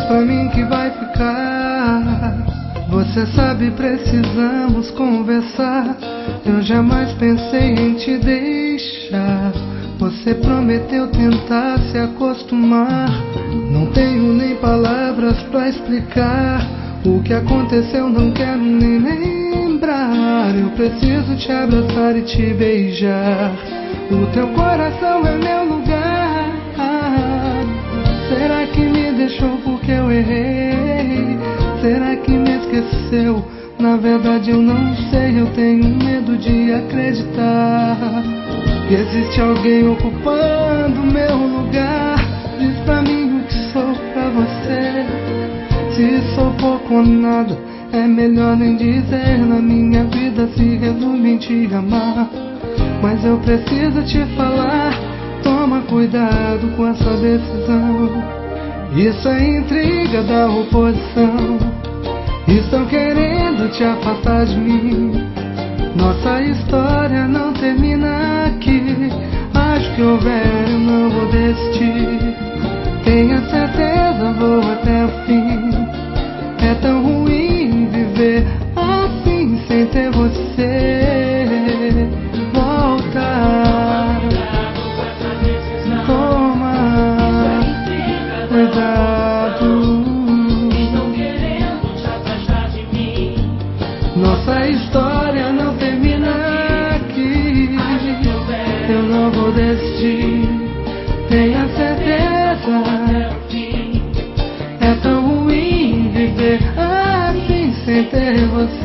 pra mim que vai ficar. Você sabe, precisamos conversar. Eu jamais pensei em te deixar. Você prometeu tentar se acostumar. Não tenho nem palavras pra explicar o que aconteceu, não quero nem lembrar. Eu preciso te abraçar e te beijar. O teu coração é meu lugar. Será que me deixou porque eu errei? Será que me esqueceu? Na verdade eu não sei, eu tenho medo de acreditar que existe alguém ocupando meu lugar. Diz pra mim o que sou pra você. Se sou pouco ou nada, é melhor nem dizer. Na minha vida se resume em te amar. Mas eu preciso te falar, toma cuidado com essa decisão. Isso é intriga da oposição. Estão querendo te afastar de mim. Nossa história não termina aqui. Acho que houver, eu não vou desistir. Tenha certeza, vou até o fim. É tão ruim viver assim sem ter você. Volta, toma cuidado. Estão querendo te afastar de mim. Nossa história não termina aqui. Eu não vou desistir. Tenha certeza, é tão ruim viver assim sem ter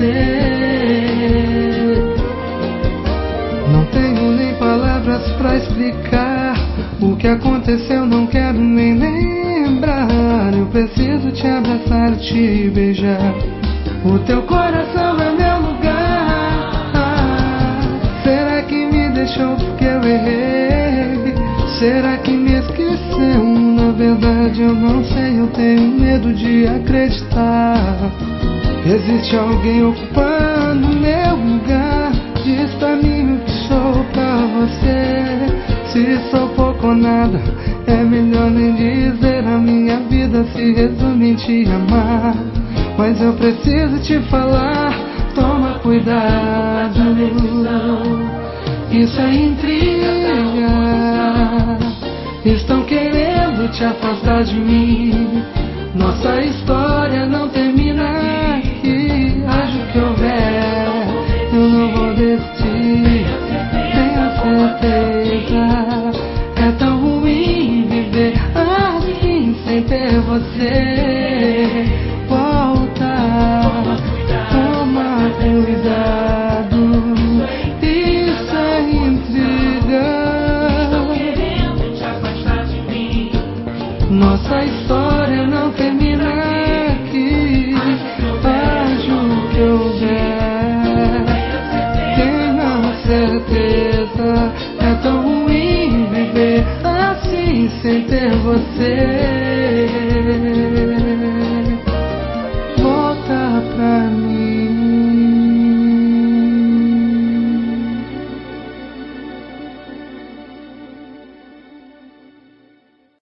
você. Não tenho nem palavras pra explicar o que aconteceu, não quero nem lembrar. Eu preciso te abraçar e te beijar. O teu coração é meu lugar. Será que me deixou porque eu errei? Será que me esqueceu? Na verdade eu não sei, eu tenho medo de acreditar. Existe alguém ocupando meu lugar. Diz pra mim o que sou pra você. Se sou pouco ou nada, é melhor nem dizer. A minha vida se resume em te amar. Mas eu preciso te falar, toma cuidado. Isso é intriga. Estão querendo te afastar de mim. Nossa história não termina aqui. Acho que houver, eu não vou desistir. Tenha certeza, é tão ruim viver assim sem ter você. Volta, toma cuidado. Isso é intriga. Nossa história não termina aqui. Acho que houver, tenha certeza, é tão ruim viver assim sem ter você.